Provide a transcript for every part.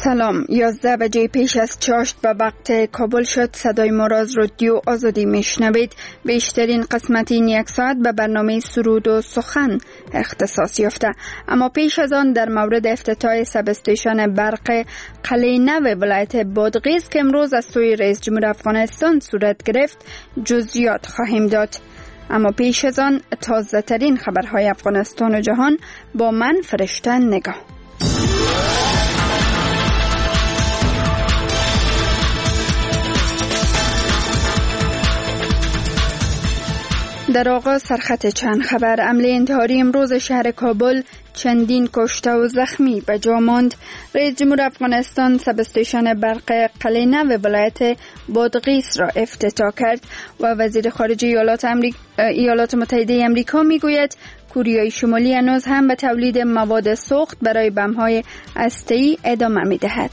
سلام. 11 بجه پیش از چاشت به وقت کابل شد. صدای ما را از رادیو آزادی میشنوید. بیشترین قسمت این یک ساعت به برنامه سرود و سخن اختصاص یافته. اما پیش از آن در مورد افتتاح سب استیشن برق قلعه نو ولایت بادغیس که امروز از سوی رئیس جمهور افغانستان صورت گرفت جزئیات خواهیم داد. اما پیش از آن تازه ترین خبرهای افغانستان و جهان با من فرشته نگاه. در آغاز سرخط چند خبر. حمله انتحاری امروز شهر کابل چندین کشته و زخمی به جا ماند. رئیس جمهور افغانستان سب استیشن برق قلعه نو ولایت بادغیس را افتتاح کرد و وزیر خارجه ایالات متحده آمریکا میگوید کره شمالی هنوز هم به تولید مواد سوخت برای بمب‌های هسته‌ای ادامه می‌دهد.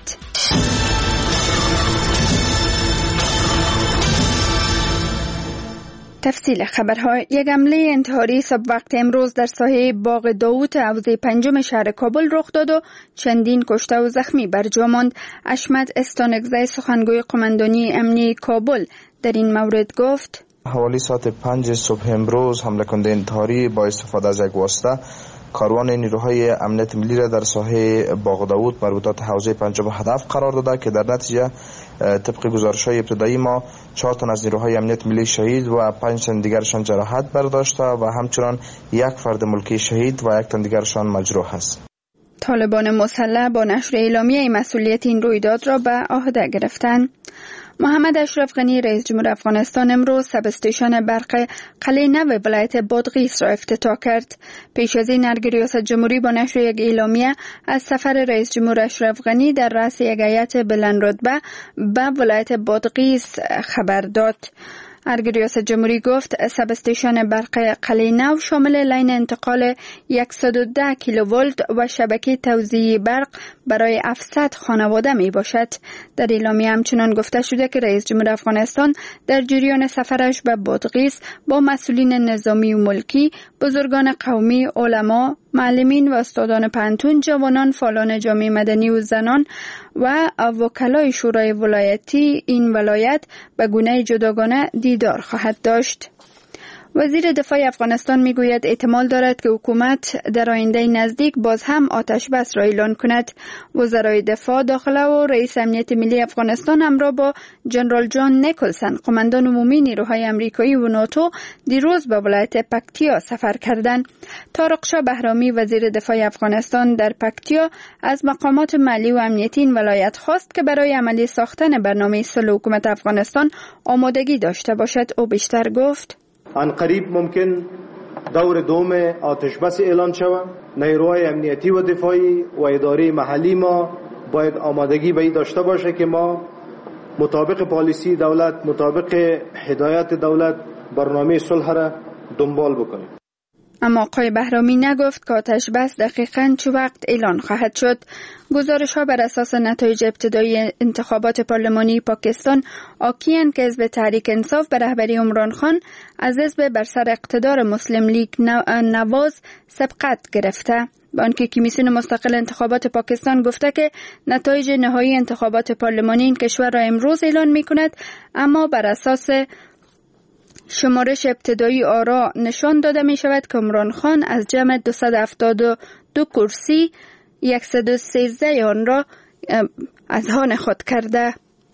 تفصیل خبرها. یک حمله انتحاری صبح وقت امروز در ساحه باغ داوود حوزه پنجم شهر کابل رخ داد و چندین کشته و زخمی بر جا ماند. اشمت استانکزی سخنگوی قماندانی امنیتی کابل در این مورد گفت: حوالی ساعت 5 صبح امروز حمله کننده انتحاری با استفاده از یک واسطه کاروان نیروهای امنیت ملی را در ساحه باغ داوود مربوطات حوزه پنجم هدف قرار داده که در نتیجه طبق گزارش‌های ابتدایی ما 4 تن از نیروهای امنیت ملی شهید و 5 تن دیگرشان جراحت برداشته و همچنان یک فرد ملکی شهید و 1 تن دیگرشان مجروح است. طالبان مسلح با نشر اعلامیه مسئولیت این رویداد را به عهده گرفتند. محمد اشرف غنی رئیس جمهور افغانستان امروز سب استیشن برق قلعه نو ولایت بادغیس را افتتاح کرد. پیش از این ارگ ریاست جمهوری با نشر یک اعلامیه از سفر رئیس جمهور اشرف غنی در رأس یک هیئت بلند رتبه به ولایت بادغیس خبر داد. ارگ ریاست جمهوری گفت سب استیشن برق قلعه نو شامل لاین انتقال 110 کیلوولت و شبکه توزیع برق برای 700 خانواده می باشد. در اعلامیه همچنان گفته شده که رئیس جمهور افغانستان در جریان سفرش به بادغیس با مسئولین نظامی و ملکی، بزرگان قومی، علما، معلمین و استادان پانتون، جوانان، فعالان جامعه مدنی و زنان و وکلای شورای ولایتی این ولایت به گونه جداگانه دیدار خواهد داشت. وزیر دفاع افغانستان میگوید احتمال دارد که حکومت در آینده نزدیک باز هم آتش بس را اعلان کند. وزرای دفاع، داخله و رئیس امنیت ملی افغانستان همراه با جنرال جان نیکلسن قماندان عمومی نیروهای آمریکایی و ناتو دیروز به ولایت پکتیا سفر کردند. طارق شاه بهرامی وزیر دفاع افغانستان در پکتیا از مقامات مالی و امنیتی این ولایت خواست که برای عملی ساختن برنامه صلح حکومت افغانستان آمادگی داشته باشد. او بیشتر گفت: آن قریب ممکن دور دوم آتش بس اعلان شود. نیروهای امنیتی و دفاعی و اداره محلی ما باید آمادگی به این داشته باشه که ما مطابق پالیسی دولت، مطابق هدایت دولت برنامه صلح را دنبال بکنیم. اما آقای بهرامی نگفت که آتش بس دقیقاً چه وقت اعلان خواهد شد. گزارش‌ها بر اساس نتایج ابتدایی انتخابات پارلمانی پاکستان حاکی‌اند که حزب تحریک انصاف به رهبری عمران خان از حزب بر سر اقتدار مسلم لیگ نواز سبقت گرفته. با آنکه کمیسیون مستقل انتخابات پاکستان گفته که نتایج نهایی انتخابات پارلمانی این کشور را امروز اعلان می‌کند، اما بر اساس شمارش ابتدایی آرا نشان داده می شود که عمران خان از جمع 272 کرسی 113 آن را از آن خود کرده.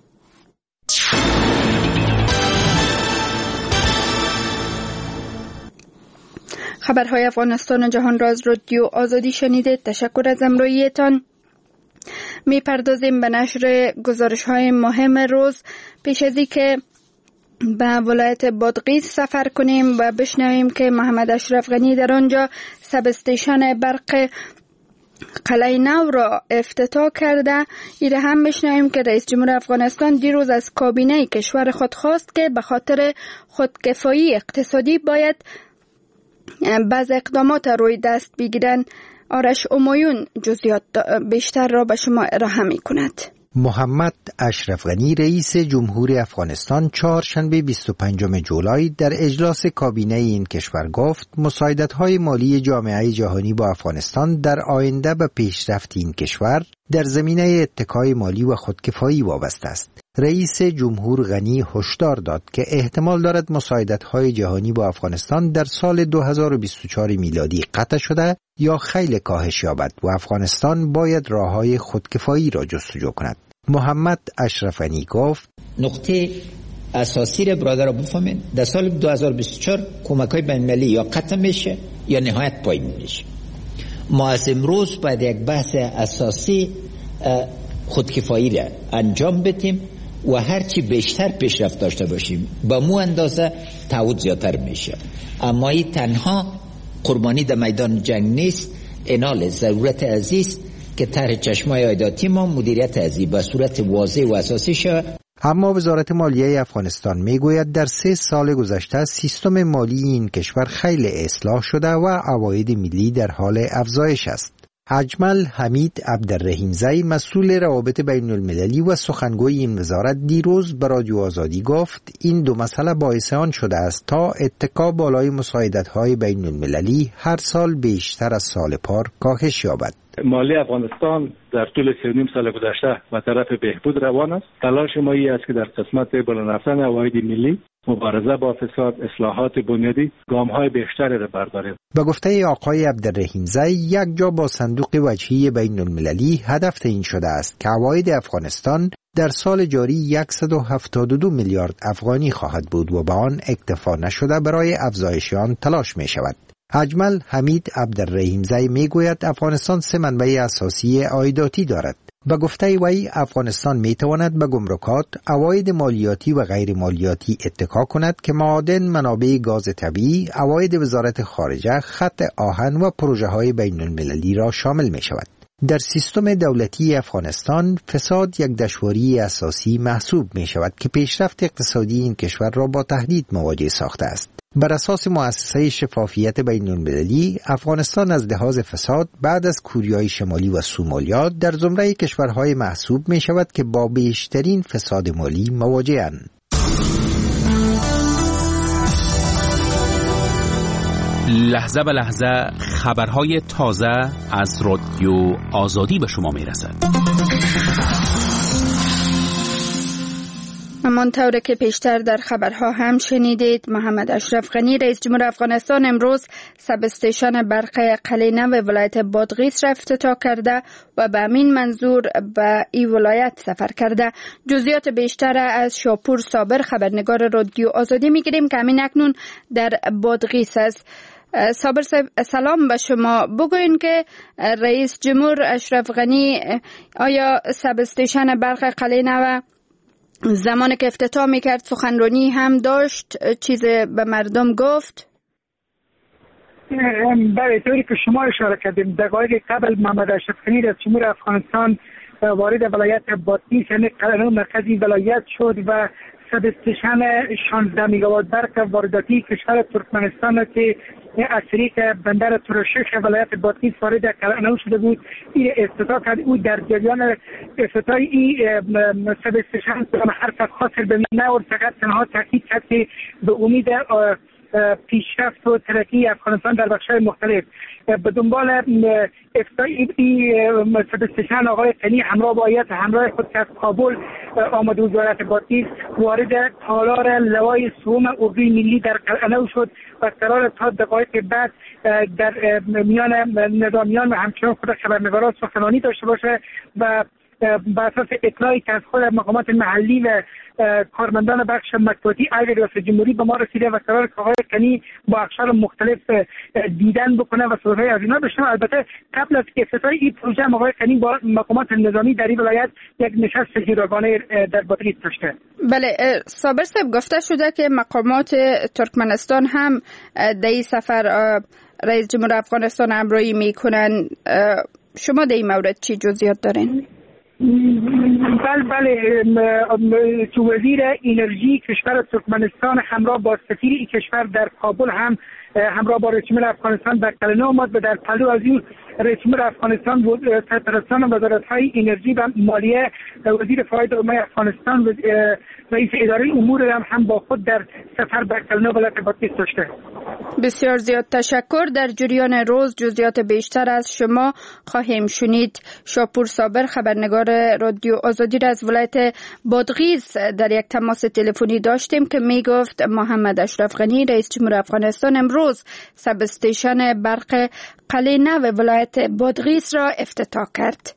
خبرهای افغانستان و جهان را از رادیو آزادی شنیدید. تشکر از همراهیتان. می پردازیم به نشر گزارش‌های مهم روز. پیش از اینکه به ولایت بادغیس سفر کنیم و بشنویم که محمد اشرف غنی در آنجا سب استیشن برق قلعه نو را افتتاح کرده، ایره هم بشنویم که رئیس جمهور افغانستان دیروز از کابینه کشور خود خواست که به خاطر خودکفایی اقتصادی باید بعض اقدامات روی دست بگیرن. آرش امایون جزئیات بیشتر را به شما ارائه می کند. محمد اشرف غنی رئیس جمهور افغانستان چهارشنبه 25 جولای در اجلاس کابینه این کشور گفت مساعدت‌های مالی جامعه جهانی با افغانستان در آینده به پیشرفت این کشور در زمینه اتکای مالی و خودکفایی وابسته است. رئیس جمهور غنی هشدار داد که احتمال دارد مساعدت‌های جهانی با افغانستان در سال 2024 میلادی قطع شده یا خیلی کاهش یابد و افغانستان باید راه‌های خودکفایی را جستجو کند. محمد اشرف غنی گفت نقطه اساسی را برادر بفهمین، در سال 2024 کمک‌های بین‌المللی یا قطع میشه یا نهایت پایین میشه. ما از امروز باید یک بحث اساسی خودکفایی را انجام بدیم و هرچی بیشتر پیشرفت داشته باشیم با مو اندازه تعهد زیادتر میشه. اما این تنها قربانی در میدان جنگ نیست، انال ضرورت عزیز که طرح چشمای عایداتی ما مدیریت عزیز به صورت واضح و اساسی شود. اما وزارت مالیه افغانستان میگوید در 3 سال گذشته سیستم مالی این کشور خیلی اصلاح شده و عواید ملی در حال افزایش است. اجمل حمید عبدالرحیمزی مسئول روابط بین المللی و سخنگوی این وزارت دیروز به رادیو آزادی گفت این دو مسئله باعث آن شده است تا اتکا بالای مساعدت‌های بین المللی هر سال بیشتر از سال پار کاهش یابد. مالی افغانستان در طول 3.5 سال گذشته به طرف بهبود روان است. تلاش ما این است که در قسمت بلند رفتن عواید ملی، مبارزه با فساد، اصلاحات بنیادی گام‌های بیشتری را برداریم. به گفته آقای عبدالرحیمزی یک جا با صندوق وجهی بین المللی هدف تعیین شده است که عواید افغانستان در سال جاری 172 میلیارد افغانی خواهد بود و به آن اکتفا نشده برای افزایش آن تلاش می شود. اجمل حمید عبدالرحیمزی میگوید افغانستان 3 منبع اساسی عایداتی دارد. به گفته وی افغانستان میتواند به گمرکات، عواید مالیاتی و غیر مالیاتی اتکا کند که معادن، منابع گاز طبیعی، عواید وزارت خارجه، خط آهن و پروژه های بین المللی را شامل می شود. در سیستم دولتی افغانستان فساد یک دشواری اساسی محسوب می شود که پیشرفت اقتصادی این کشور را با تهدید مواجه ساخته است. بر اساس مؤسسه شفافیت بین المللی، افغانستان از لحاظ فساد بعد از کوریای شمالی و سومالیا در زمره کشورهای محسوب می شود که با بیشترین فساد مالی مواجه‌اند. لحظه به لحظه خبرهای تازه از رادیو آزادی به شما می رسد. همانطور که پیشتر در خبرها هم شنیدید، محمد اشرف غنی رئیس جمهور افغانستان امروز سب استیشن برق قلعه نو ولایت بادغیس را افتتاح کرده و به همین منظور به این ولایت سفر کرده. جزئیات بیشتر از شاپور صابر خبرنگار رادیو آزادی میگیریم که همین اکنون در بادغیس است. صابر صاحب سلام به شما. بگوین که رئیس جمهور اشرف غنی آیا سب استیشن برق قلعه نو زمان که افتتاح میکرد سخنرانی هم داشت، چیز به مردم گفت؟ بله، طوری که شما اشاره کردیم دقایق قبل محمد اشرف غنی رئیس جمهور افغانستان وارد ولایت بادغیس یعنی قلعه مرکزی ولایت شد و سب استیشن 16 میگاوات برق وارداتی کشور ترکمنستان که از طریق بندر ترشش ولایت بادغیس وارد قلعه شده بود این افتتاح کرد. او در جریان افتتاح این سب استیشن حرف خاصی به نور فقط تنها تاکید کرد که به امید پیشرفت و ترقی افغانستان در بخش‌های مختلف به دنبال افتتاح این سب استیشن آقای غنی همراه با هیئت همراه خود که از کابل آمده بود ولایت بادغیس وارد تالار لوای سوم اردوی ملی در قلعه شد و قرار تا دقایق بعد در میان نظامیان و همچنان خود خبرنگاران سخنرانی داشته باشه و بر اساس اطلاعی که از خود مقامات محلی و کارمندان بخش مطبوعاتی علیه ریاست جمهوری به ما رسیده و قرار که آقای غنی با اقشار مختلف دیدن بکنه و صحبت‌های از اینا بشنوه. البته قبل از افتتاح این پروژه آقای غنی با مقامات نظامی در این ولایت یک نشست جداگانه در بادغیس داشته. بله، صابر صاحب گفته شده که مقامات ترکمنستان هم در این سفر رئیس جمهور افغانستان همراهی میکنن. شما در این مورد چی جزئیات دارین؟ بله تو وزیر انرژی کشور ترکمنستان همراه با سفیر کشور در کابل هم همراه با رئیس جمهور افغانستان در کلنه آمد و در پلو از این رئیس جمهور افغانستان سرپرستان وزارت‌های انرژی و مالیه، وزیر فاید عمومی افغانستان، رئیس اداره امور هم با خود در سفر به کلنه ولایت بادغیس داشته. بسیار زیاد تشکر. در جریان روز جزئیات بیشتر از شما خواهیم شنید. شاپور صابر خبرنگار رادیو آزادی را از ولایت بادغیس در یک تماس تلفنی داشتیم که می گفت محمد اشرف غنی رئیس جمهور افغانستان امروز سب استیشن برق قلعه نو ولایت بادغیس را افتتاح کرد.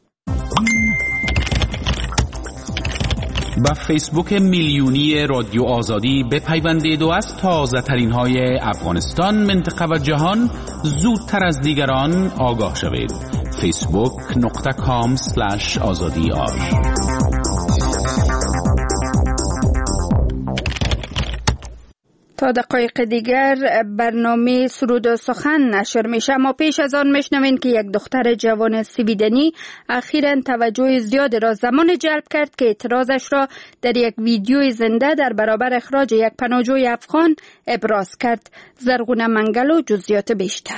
با فیسبوک میلیونی رادیو آزادی بپیوندید و از تازه ترین های افغانستان، منطقه و جهان زودتر از دیگران آگاه شوید. facebook.com/azadi. تا دقایق دیگر برنامه سرود و سخن نشر میشه، اما پیش از آن میشنوین که یک دختر جوان سویدنی اخیراً توجه زیاد را زمان جلب کرد که اعتراضش را در یک ویدیوی زنده در برابر اخراج یک پناهجوی افغان ابراز کرد. زرغونه منگلو جزئیات بیشتر.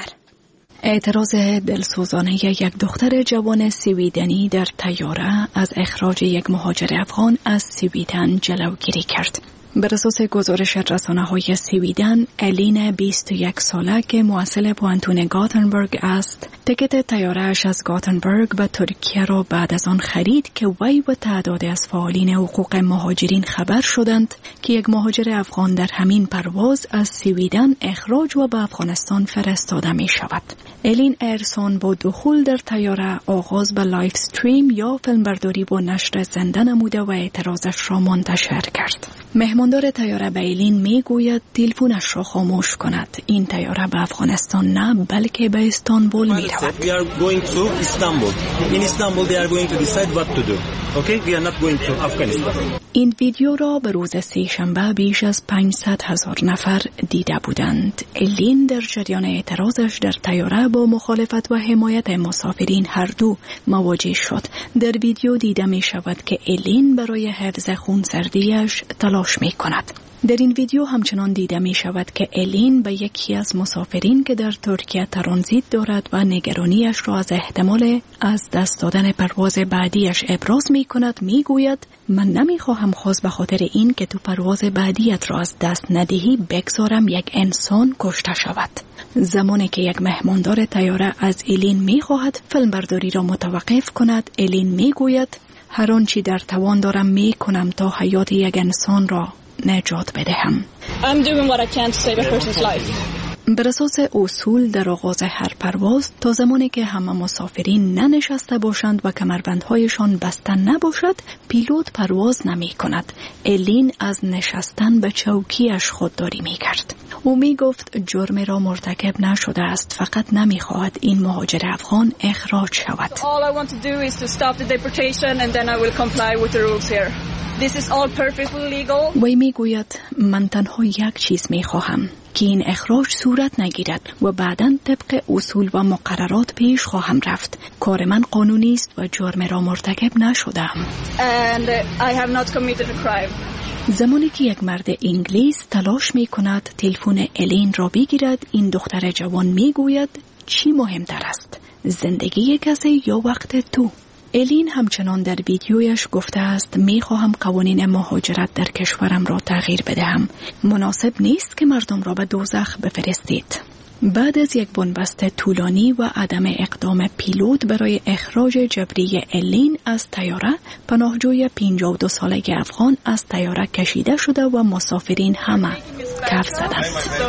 اعتراض دلسوزانه یک دختر جوان سویدنی در طیاره از اخراج یک مهاجر افغان از سویدن جلوگیری کرد. بر اساس گزارش رسانه‌های سویدن، الین 21 ساله که محصل پوانتون گاتنبرگ است، تکت طیاره‌اش از گاتنبرگ به ترکیه را بعد از آن خرید که وی و تعدادی از فعالین حقوق مهاجرین خبر شدند که یک مهاجر افغان در همین پرواز از سویدن اخراج و به افغانستان فرستاده می شود. الین ارسون با دخول در طیاره آغاز به لایف استریم یا فیلمبرداری با نشر زنده نموده و اعتراضش را منتشر کرد. مهماندار طیاره به الین می گوید تلفنش را خاموش کند. این طیاره به افغانستان نه بلکه به استانبول می رود. We are going to Istanbul. In Istanbul they are going to decide what to do. Okay? We are not going to Afghanistan. این ویدیو را به روز سه‌شنبه بیش از 500,000 نفر دیده بودند. الین در جریان اعتراضش در طیاره با مخالفت و حمایت مسافرین هر دو مواجه شد. در ویدیو دیده می شود که الین برای حفظ خونسردیش تلاش می کند. در این ویدیو همچنان دیده می شود که الین به یکی از مسافرین که در ترکیه ترانزیت دارد و نگرانیش را از احتمال از دست دادن پرواز بعدیش ابراز می کند می گوید من نمی خواهم خواست به خاطر این که تو پرواز بعدیت را از دست ندهی بگذارم یک انسان کشته شود. زمانی که یک مهماندار طیاره از الین می خواهد فیلمبرداری را متوقف کند، الین می گوید هر آنچه در توان دارم می کنم تا حیات یک انسان را نجات بدهم. I'm doing what I can to save a person's life. بر اساس اصول در آغاز هر پرواز تا زمانی که همه مسافرین ننشسته باشند و کمربندهایشان بسته نباشد پیلوت پرواز نمی کند. الین از نشستن به چوکیش خودداری می کرد. او می گفت جرم را مرتکب نشده است، فقط نمی خواهد این مهاجر افغان اخراج شود. All I want to do is to stop the deportation and then I will comply with the rules here. This is all perfectly legal. وی می گوید من تنها یک چیز می خواهم که این اخراج صورت نگیرد و بعداً طبق اصول و مقررات پیش خواهم رفت. کار من قانونی است و جرم را مرتکب نشدم. And I have not committed a crime. زمانی که یک مرد انگلیس تلاش می کند تلفن الین را بگیرد، این دختر جوان می گوید چی مهمتر است؟ زندگی کسی یا وقت تو؟ الین همچنان در ویدیویش گفته است می خواهم قوانین مهاجرت در کشورم را تغییر بدهم. مناسب نیست که مردم را به دوزخ بفرستید. بعد از یک بنبست طولانی و عدم اقدام پیلوت برای اخراج جبری الین از طیاره، پناهجوی 52 ساله افغان از طیاره کشیده شده و مسافرین همه کف زدند.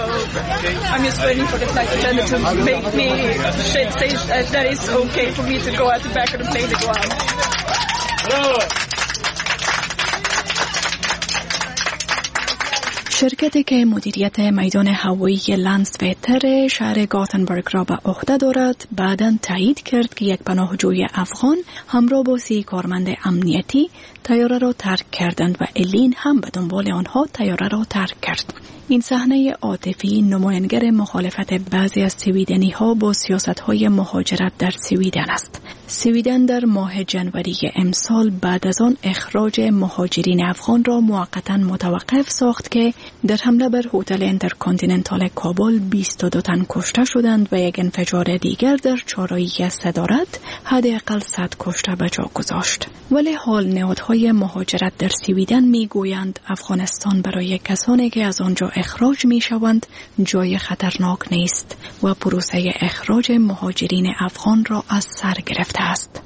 شرکتی که مدیریت میدان هوایی لندسویتر شهر گاتنبرگ را به عهده دارد، بعداً تایید کرد که یک پناهجوی افغان همراه با 30 کارمند امنیتی طیاره را ترک کردند و الین هم به دنبال آنها طیاره را ترک کرد. این صحنه عاطفی نمایانگر مخالفت بعضی از سویدنی ها با سیاست های مهاجرت در سویدن است. سویدن در ماه جنوری امسال بعد از آن اخراج مهاجرین افغان را موقتا متوقف ساخت که در حمله بر هتل اینترکانتیننتال کابل 22 تن کشته شدند و یک انفجار دیگر در چهارراهی صدارت حداقل 100 کشته به جا گذاشت. ولی حال نهادهای مهاجرت در سویدن میگویند افغانستان برای کسانی که از آنجا اخراج میشوند جای خطرناک نیست و پروسه اخراج مهاجرین افغان را از سر گرفته است.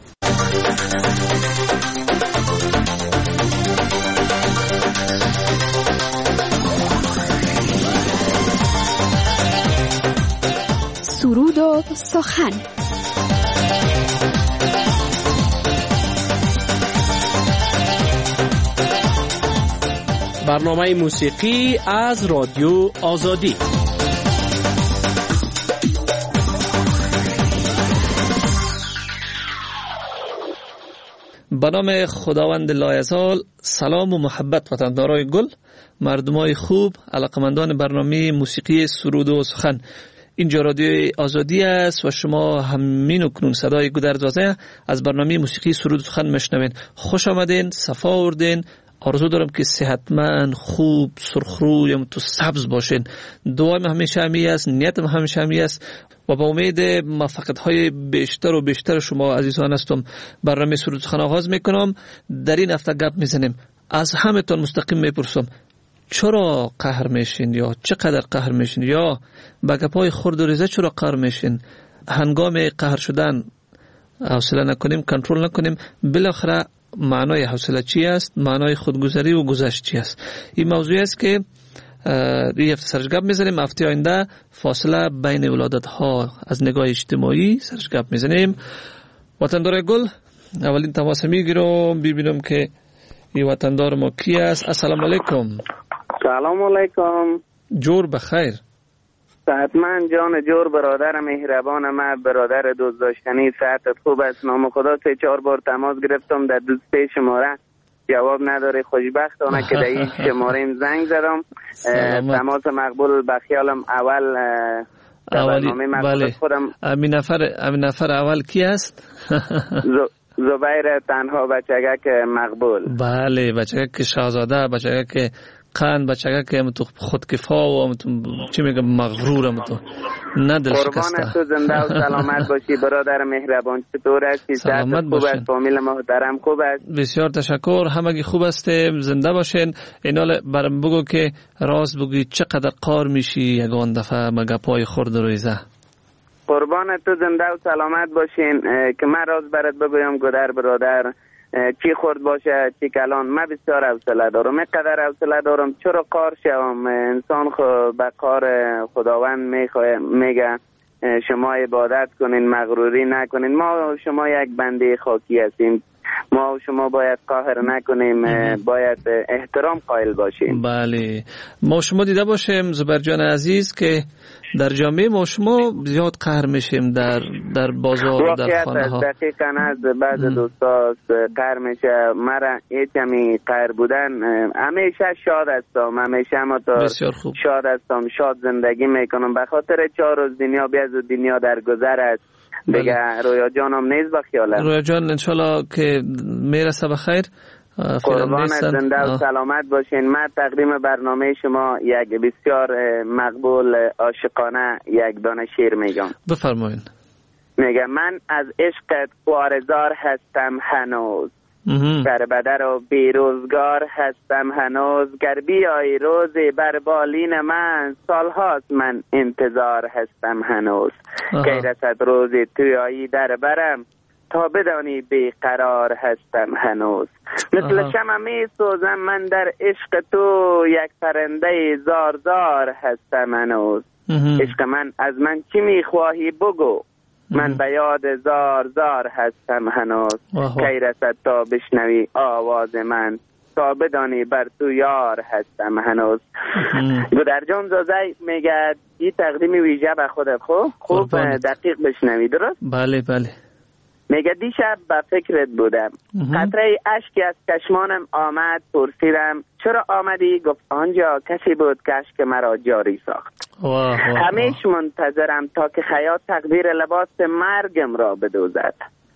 سرود و سخن. برنامه موسیقی از رادیو آزادی. به نام خداوند لایزال. سلام و محبت وطندارای گل، مردمای خوب، علاقمندان برنامه موسیقی سرود و سخن. اینجا رادیو آزادی است و شما همین اکنون صدای گودرزازه از برنامه موسیقی سرود و سخن میشنوین. خوش آمدین، صفا آوردین. آرزو دارم که صحتمند، خوب، سرخروی تو سبز باشین. دعایم همیشه همی است، نیتم همیشه همی است و با امید موفقیت‌های بیشتر و بیشتر شما عزیزان هستم برنامه سرود و سخن آغاز میکنم. در این هفته گپ میزنیم. از همه تان مستقیم میپرسم چرا قهر میشین یا چقدر قهر میشین یا با گپای خرد و ریزه چرا قهر میشین؟ هنگام قهر شدن حوصله نکنیم، کنترل نکنیم، بالاخره معنای حوصله چی است؟ معنای خودگذری و گذشت چی است؟ این موضوعی است که این هفته سرش گپ میزنیم. هفته آینده فاصله بین ولادت ها از نگاه اجتماعی سرش گپ میزنیم. وطندار گل، اولین تماس میگیرم ببینم که این وطندار ما کی است. السلام علیکم. سلام علیکم. جور بخیر. صحتمند جان جور برادر مهربان من، برادر دوست داشتنی، صحتت خوب است؟ نام خدا 3-4 بار تماس گرفتم در دوست شماره جواب نداره. خوشبختانه که در این شماره زنگ زدم. تماس مقبول. بخیالم اول برنامه مقبول خودم. امین نفر اول کی است؟ زبیر تنها بچگک مقبول. بله، بچگک شاهزاده، بچگک قند، بچگک که تو خودکفا و چی میگم مغرورم تو ندل شکسته. قربان تو زنده و سلامت باشی برادر مهربان. چطور هستی؟ سلامت خوب است؟ فامیل محترم خوب است؟ بسیار تشکر، همگی خوب هستیم، زنده باشین. اینال برام بگو که راست بگی چقدر قار میشی یگان دفعه مگه پای خورد رویزه. قربان تو زنده و سلامت باشین. که من راز برات بگویم گدر برادر، چی خورد باشه چی کلان، من بسیار حوصله دارم. اینقدر حوصله دارم چرا قار شوم. انسان به قار خداوند میگه شما عبادت کنین، مغروری نکنین. ما شما یک بنده خاکی هستیم، ما شما باید قهر نکنیم، باید احترام قائل باشیم. بله، ما شما دیده باشیم زبر جان عزیز که در جامعه ما شما زیاد قهر میشیم در بازار، در خانه ها. دقیقاً از بعض دوستا قهر میشه. مرا هیچمی قهر بودن همیشه شاد هستم، همیشه شاد هستم، شاد زندگی میکنم. به خاطر 4 روز دنیا بیاد و دنیا در گذر است دیگه. رویا جانم نیست بخیالم. رویا جان انشالله که میرسه بخیر. قربان زنده و سلامت باشین. من تقدیم برنامه شما یک بسیار مقبول عاشقانه یک دانه شعر میگم. بفرمایین. میگم من از عشقت خوارزار هستم هنوز، در بدر و بیروزگار هستم هنوز. گر بیایی روزی بر بالین من، سالهاست من انتظار هستم هنوز. کی رسد روزی تویایی در برم، تا بدانی بیقرار هستم هنوز. مثل شمع می سوزم من در عشق تو، یک پرنده زارزار هستم هنوز. عشق من از من چی می خواهی بگو، من به یاد زارزار هستم هنوز. کی رسد تا بشنوی آواز من، تا بدانی بر تو یار هستم هنوز. گودر جان زازی میگه این تقدیم ویژه به خودت. خوب دقیق بشنوی، درست؟ بله بله. میگه دیشب به فکرت بودم، قطره اشکی از چشمانم آمد، پرسیدم چرا آمدی؟ گفت آنجا کسی بود که اشک مرا جاری ساخت. همیشه منتظرم تا که خیاط تقدیر لباس مرگم را بدوزد.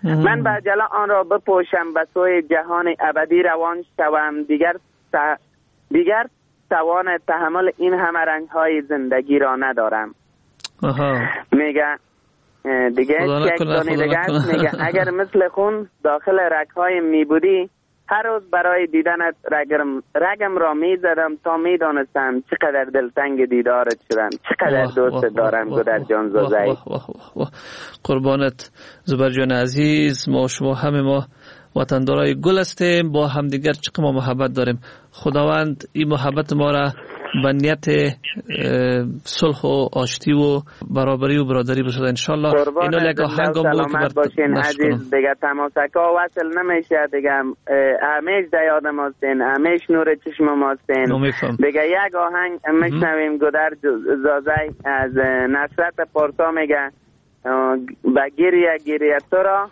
من به عجله آن را بپوشم به سوی جهان ابدی روان شوم، دیگر توان تحمل این همه رنج های زندگی را ندارم. میگه دیگه میگه اگر مثل خون داخل رگ‌های می بودی، هر روز برای دیدنت رگم را می زدم تا می دانستم چقدر دلتنگ دیدارت شدم، چقدر دوست دارم گودر جان زوزایی. قربانت زبر جان عزیز. ما شما همه ما وطندارای گل هستیم، با همدیگر چقدر ما محبت داریم. خداوند این محبت ما را به نیت صلح و آشتی و برابری و برادری بسازه انشالله. اینو لگه هنگام سلامت باشین عزیز. دیگه تماسکا وصل نمیشه دیگه، همیش در یادم هستین، همیش نور چشم ما هستین. دیگه یک آهنگ میشنویم گودر زازای از نصرت پارسا، میگه به گریه تو را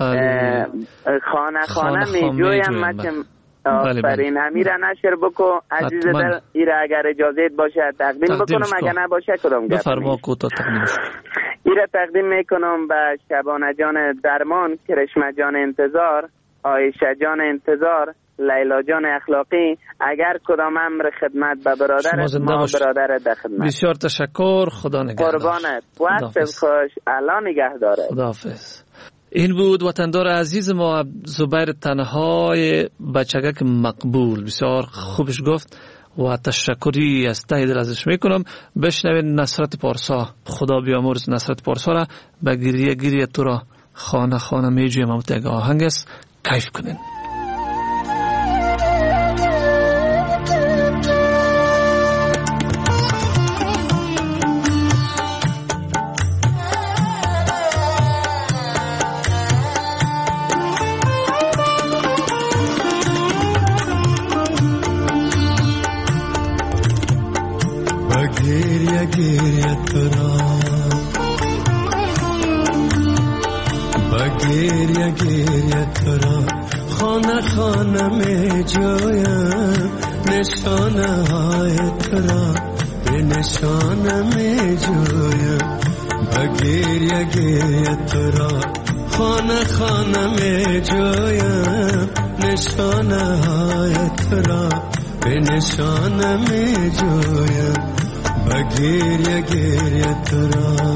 خانه می جویم مچم. آفرین. امیره نشر بکو عزیز دل، ایره اگر اجازه باشه تقدیم بکنم، اگر نباشه کدام گپ بفرما کوتا تقدیم. ایره تقدیم میکنم به شبانه جان درمان، کرشمه جان انتظار، عایشه جان انتظار، لیلا جان اخلاقی. اگر کدام امر خدمت به برادرت، ما برادرت در خدمت. بسیار تشکر، خدا نگهدار. قربانت، وقت خوش، الله نگهداره. خداحافظ. این بود وطندار عزیز ما زبیر تنهای بچگک مقبول. بسیار خوبش گفت و تشکری از ته دل ازش میکنم. بشنوید نصرت پارسا، خدا بیامرز نصرت پارسا را به گریه تو را خانه میجویم. همونطور آهنگ است، کیف کنین. گریه تو را خانه می جویم، نشانه های تو را به نشانه می جویم. گریه تو را خانه می جویم، نشانه های تو را به نشانه می جویم. گریه تو را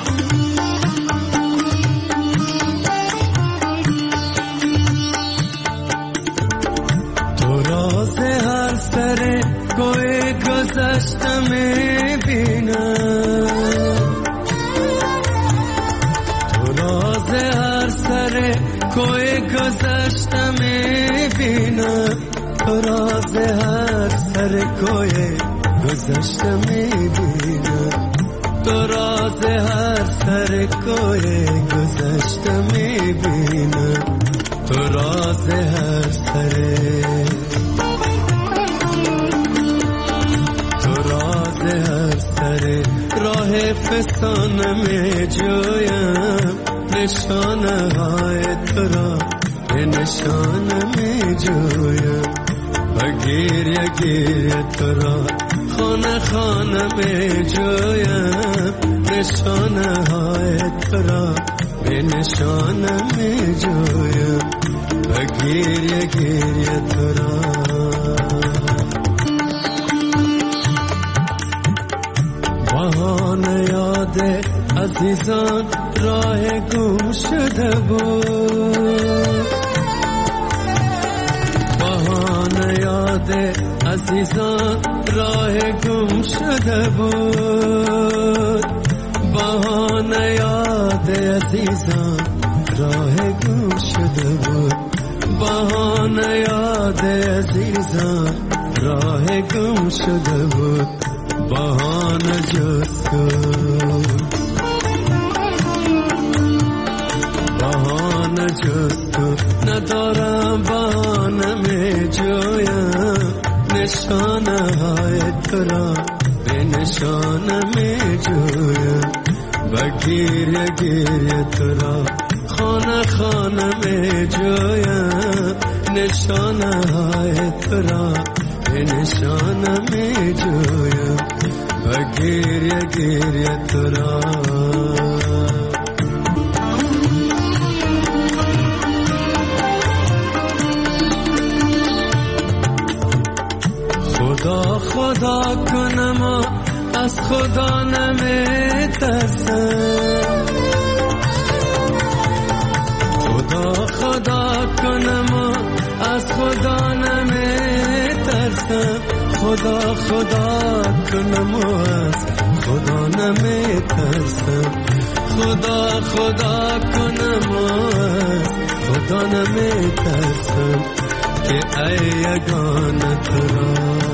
کوئی گذشته میبینم، تو راز هر سر کوئی گذشته میبینم، تو راز هر سر کوئی گذشته میبینم، تو راز هر سر کوئی گذشته میبینم، تو راز هر سر راه فسانه می جویم، نشانه های تو را به نشانه می جویم. گریه تو را خانه می جویم، نشانه های تو را به نشانه می جویم. گریه تو را بهانه یاد عزیزان راه گم شده بود، بهانه یاد عزیزان راه گم شده بود، بهانه یاد عزیزان راه گم شده بود، بهانه یاد عزیزان راه گم شده بود. بهانه جز تو، بهانه جز تو ندارم، بهانه می جویم، نشانه های تو را به نشانه می جویم. گریه تو را خانه می جویم، نشانه های تو را به نشانه می جویم. گریه تو را خدا خدا کنم و از خدا نمیترسم خدا خدا کنم و از خدا نمیترسم خدا خدا کنم و از خدا نمیترسم خدا خدا کنم و از خدا نمیترسم که ای یگانه تو را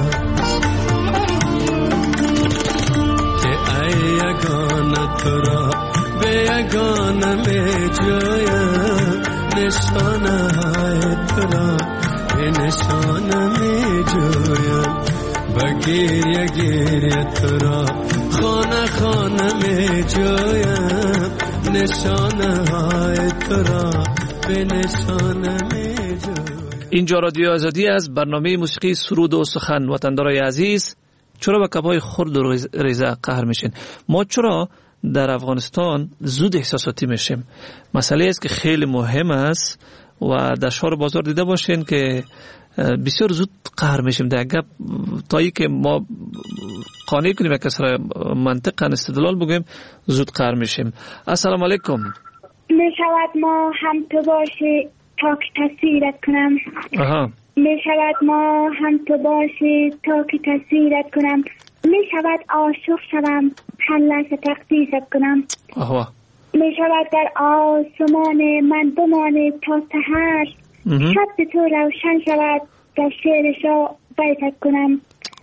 که ای یگانه تو را به یگانه می جویم نشانه های تو را به نشانه می جویم بگیریه گیریه تو را خانه خانه می جویم نشانه های تو را به نشانه می جویم. اینجا رادیو آزادی از برنامه موسیقی سرود و سخن. وطندارای عزیز، چرا به کبای خرد و ریزه قهر میشین؟ ما چرا در افغانستان زود احساساتی میشیم؟ مسئله است که خیلی مهم است و در شهر بازار دیده باشین که بسیار زود قهر میشیم. در گپ تایی که ما قانع کنیم یک کسر منطق استدلال بگیم زود قهر میشیم. السلام علیکم. میشود ما هم تو باشی تا که تصویرت کنم. میشود ما هم تو باشی تا که تصویرت کنم. میشود عاشق شوم هر لحظه تقدیست کنم. میشود در آسمان من بمانی تا سحر شب تو روشن شود در شعرشا بیتت کنم.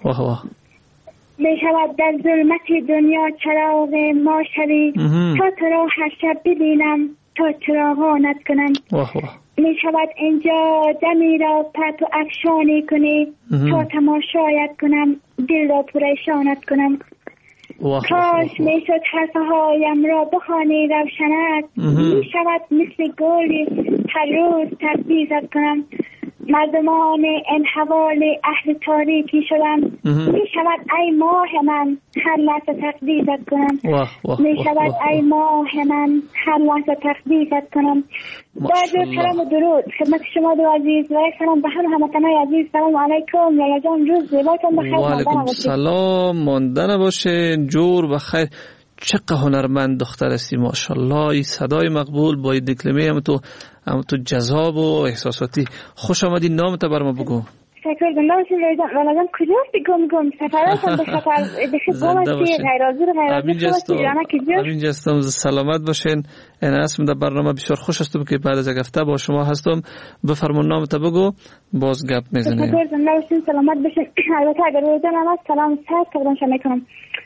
میشود در ظلمت دنیا چراغ ما شوی تا تو را هر شب ببینم تا چراغانت کنم. می شود اینجا دمی را پرتو افشانی کنی تا تماشایت کنم دل را پریشانت کنم. کاش می شد حرفهایم را بخوانی روشنک می شود مثل گلی هر روز تقدیست کنم. مردمان این حوال اهل تاریکی شدم می شود ای ماه من هر لحظه تقدیست کنم. می شود ای ماه من هر لحظه تقدیست کنم. با سلام و درود خدمت شما دو عزیز و یک سلام به هموطنان عزیز. سلام علیکم لالا جان، روز زیباتون بخیر. و علیکم سلام، مانده نباشین، جور بخیر. چقدر هنرمند دختر هستی ماشاءالله. این صدای مقبول با این دکلمه هم تو جذاب و احساساتی. خوش آمدی. نام تا برام بگو. شکر زنده باشین لالا جان. کجاستی گم سفراتم به خطر بخیر باشی غیر حاضر امین جستم. سلامت باشین. این اسم در برنامه بسیار خوش هستم که بعد از یک هفته با شما هستم. بفرمون نام تا بگو باز گپ میزنیم. شکر زنده باشین، سلامت باشین. البته اگر روزانه هم سلام سر تقدیمش میکنم.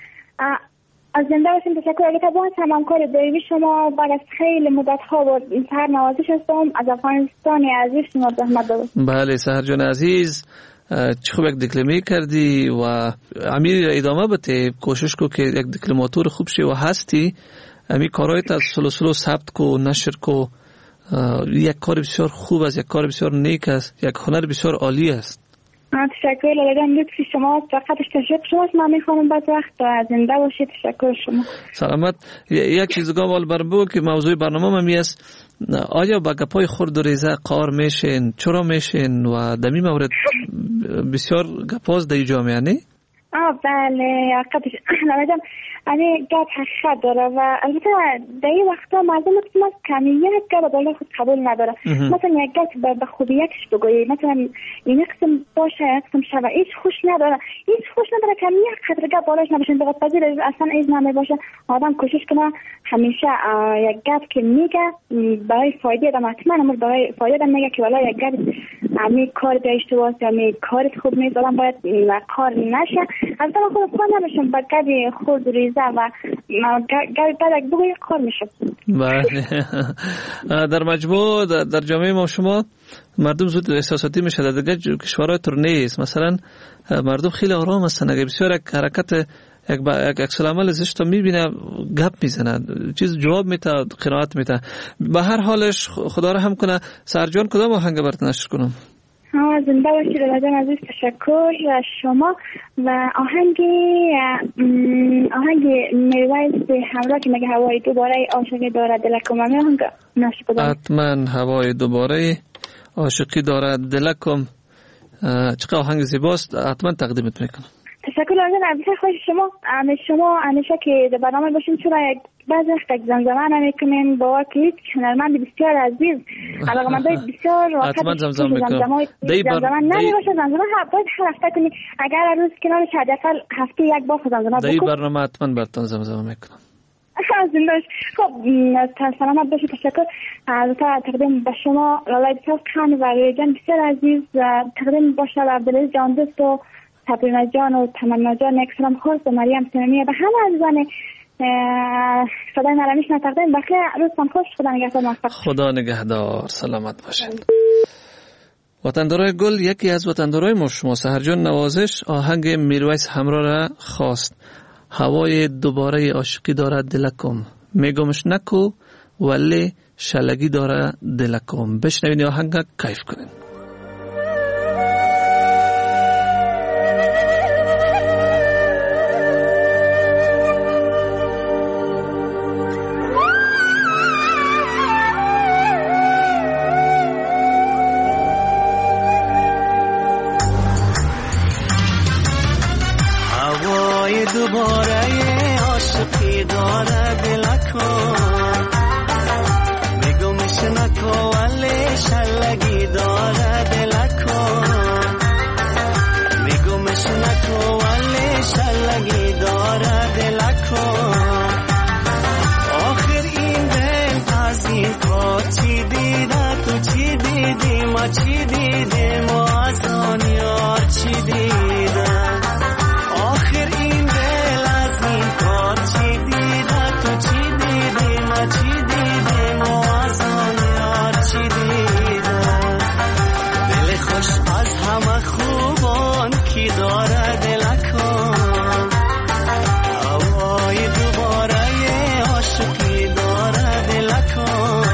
از زنده باشین. تشکر. البته با همکار دایمی شما بعد از خیلی مدت ها با این سهر نوازش هستم از افغانستان عزیز شما زحمت دارم. بله سهر جان عزیز، چه خوب یک دکلمه کردی و امیر ادامه بده. کوشش کو که یک دکلماتور خوب شی و هستی. امی کارایت از سلسله ثبت کو نشر کو. یک کار بسیار خوب است، یک کار بسیار نیک است، یک هنر بسیار عالی است. تشکر لازم لطفی شما فقط تشکر شما. من میخوام بعد وقت زنده باشید. تشکر شما. سلامت. یک چیز دیگه اول بگو که موضوع برنامه من است. آیا با گپای خرد و ریزه قار میشین؟ چرا میشین؟ و در این مورد بسیار گپاز در جامعه نه؟ بله حقیقتش نمیدونم یعنی گپ حقیقت داره و البته در این وقتا مردم مثل کمیت گپ بالا خود قبول نداره. مثلا یک گپ به خوبیتش بگویی، مثلا این قسم باشه یک قسم شبه ایش خوش نداره، ایش خوش نداره کمیت قدر گپ بالاش نباشه. دقت پذیر اصلا ایش نمی باشه. آدم کوشش کنه همیشه یک گپ که میگه برای فایده آدم حتما برای فایده آدم میگه که والا یک گپ امی کار داشته باشه امی کارت خوب نیست آدم باید کار نشه. البته من خود کار نمیشم با گپ خود ریزه و گپ بگوی کار میشه. بله در مجموع در جامعه ما شما مردم زود احساساتی میشه. در دیگه کشورهای تر نیست. مثلا مردم خیلی آرام هستن. اگه بسیار یک حرکت یک عکس العمل زشت میبینه گپ میزنه، چیز جواب میده، قناعت میده. به هر حالش خدا رحم کنه. سرجان کدام آهنگ برات نشر کنم؟ زنده باشید لازم عزیز. تشکر از شما. و آهنگ میرویس همراه که مگه هوای دوباره عاشقی دارد دلکم همه آهنگ نشر کنم. حتما هوای دوباره عاشقی دارد دلکم چقدر آهنگ زیباست، حتما تقدیمت میکنم. تشکر از بسیار خوش شما همیشه که در برنامه باشیم، چرا بعضی وقت زمزمه نمیکنین با کلیت هنرمند بسیار عزیز علاقه‌مندای بسیار حتما زمزمه میکنم. زمزمه نمیشه، زمزمه باید هر هفته کنی، اگر روز کنارش حداقل هفته یک بار زمزمه بکن. در برنامه حتما براتون زمزمه میکنم. زنده‌اش. خب سلامت باشید. تشکر از تقدیم به شما لالای بسیار کن و ریجان بسیار عزیز، تقدیم باشه به عبدالعزیز جان دوست و تبرینا جان و تمنا جان، یک سلام خاص به مریم سنمی، به همه عزیزان صدای نرمیش تقدیم. بخیر، روزتان خوش، خدا نگهدار، موفق. خدا نگهدار، سلامت باشید. وطندارای گل، یکی از وطندارای ما شما سحرجان نوازش آهنگ میرویس همراه را خواست. هوای دوباره عاشقی داره دلکم، میگمش نکو ولی شلگی داره دلکم. بشنوین آهنگ، کیف کنین. دوباره عاشقی داره دلکم، میگمش نکو ولی شلگی داره دلکم، میگمش نکو ولی شلگی داره دلکم. آخر این دل از این کار چی دیده، تو چی دیدی، ما چی دیدیم، ما از آن یار چی دیدم. آخر این دل از این کار چی دیده، تو چی دیدی، ما چی دیدیم، و از آن یار چی دیدم. دل خوش از همه خوبان کی داره دلکم، هوای دوباره عاشقی داره دلکم.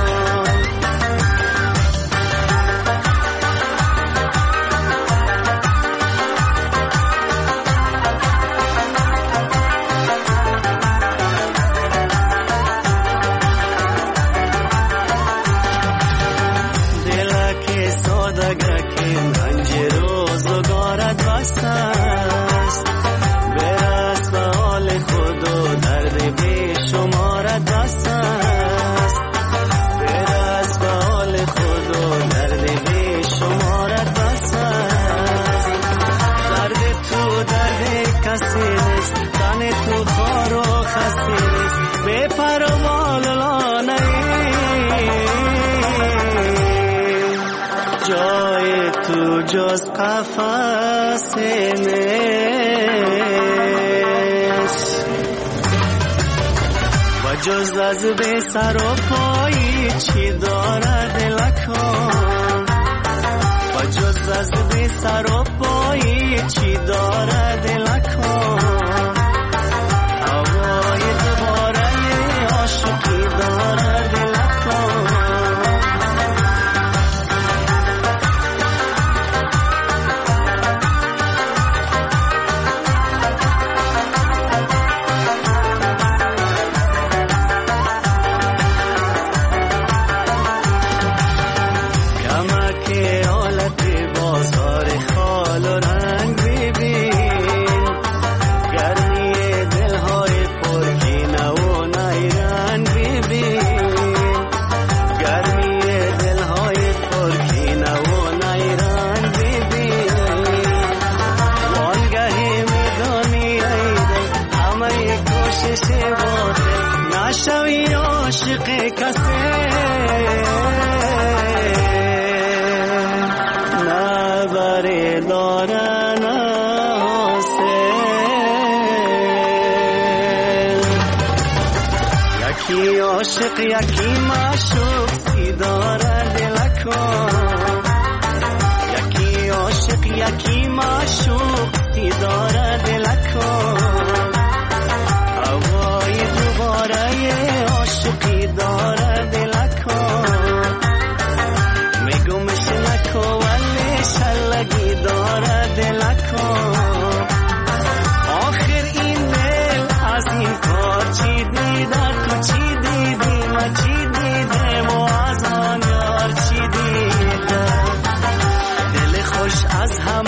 جز قفس نیست و جز از به سر و پایی چی داره دلکم، و جز از به سر و پایی چی داره دلکم. هوای دوباره عاشقی داره دلکم. عاشق یکی معشوق سی داره دلکم، یکی عاشق یکی معشوق سی داره دلکم. هوای دوباره عاشقی داره دلکم، میگمش نکو ولی شلگی داره دلکم. آخر این دل از این کار چی دیده، تو چی دیدی، ما چی دیدیم، و از آن یار چی دیده. دل خوش از هم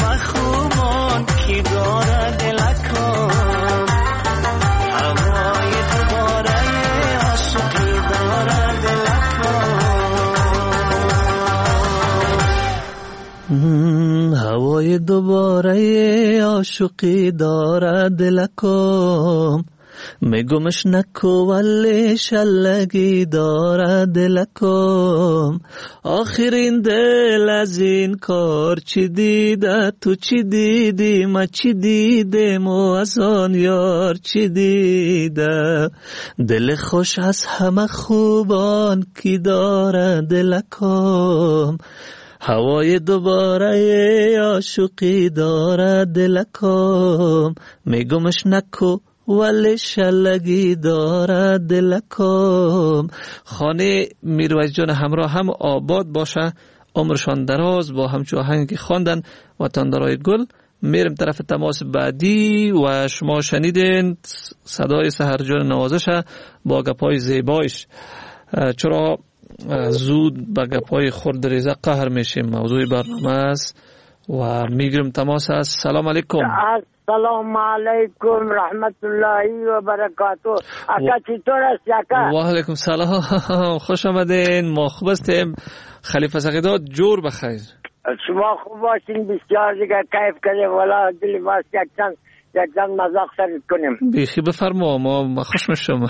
دوباره عاشقی داره دلکم میگمش نکو ولی شلگی داره دلکم آخرین دل از این کار چی دیده تو چی دیدی ما چی دیدم و از آن یار چی دیده دل خوش از همه خوبان کی داره دلکم هوای دوباره عاشقی داره دلکم میگمش نکو ولی شلگی داره دلکم. خانه میرویس جان همراه هم آباد باشه، عمرشان دراز. با همچون آهنگی که خواندن وطندارای گل. میرم طرف تماس بعدی و شما شنیدین صدای سحر جان نوازش با گپای زیبایش. چرا زود با گپای خرد ریزه قهر میشیم موضوع برنامه است و میگیرم تماس است. سلام علیکم. سلام علیکم رحمت الله و برکاته. اکا چطور است اکا؟ و علیکم سلام، خوش آمدین. ما خوب هستیم. خلیفه سقیداد جور بخیر. شما خوب باشین، بسیار دیگه کیف کنیم. والا دل باست یک زن مذاق سرت کنیم. بیخی بفرما، ما خوش میشم.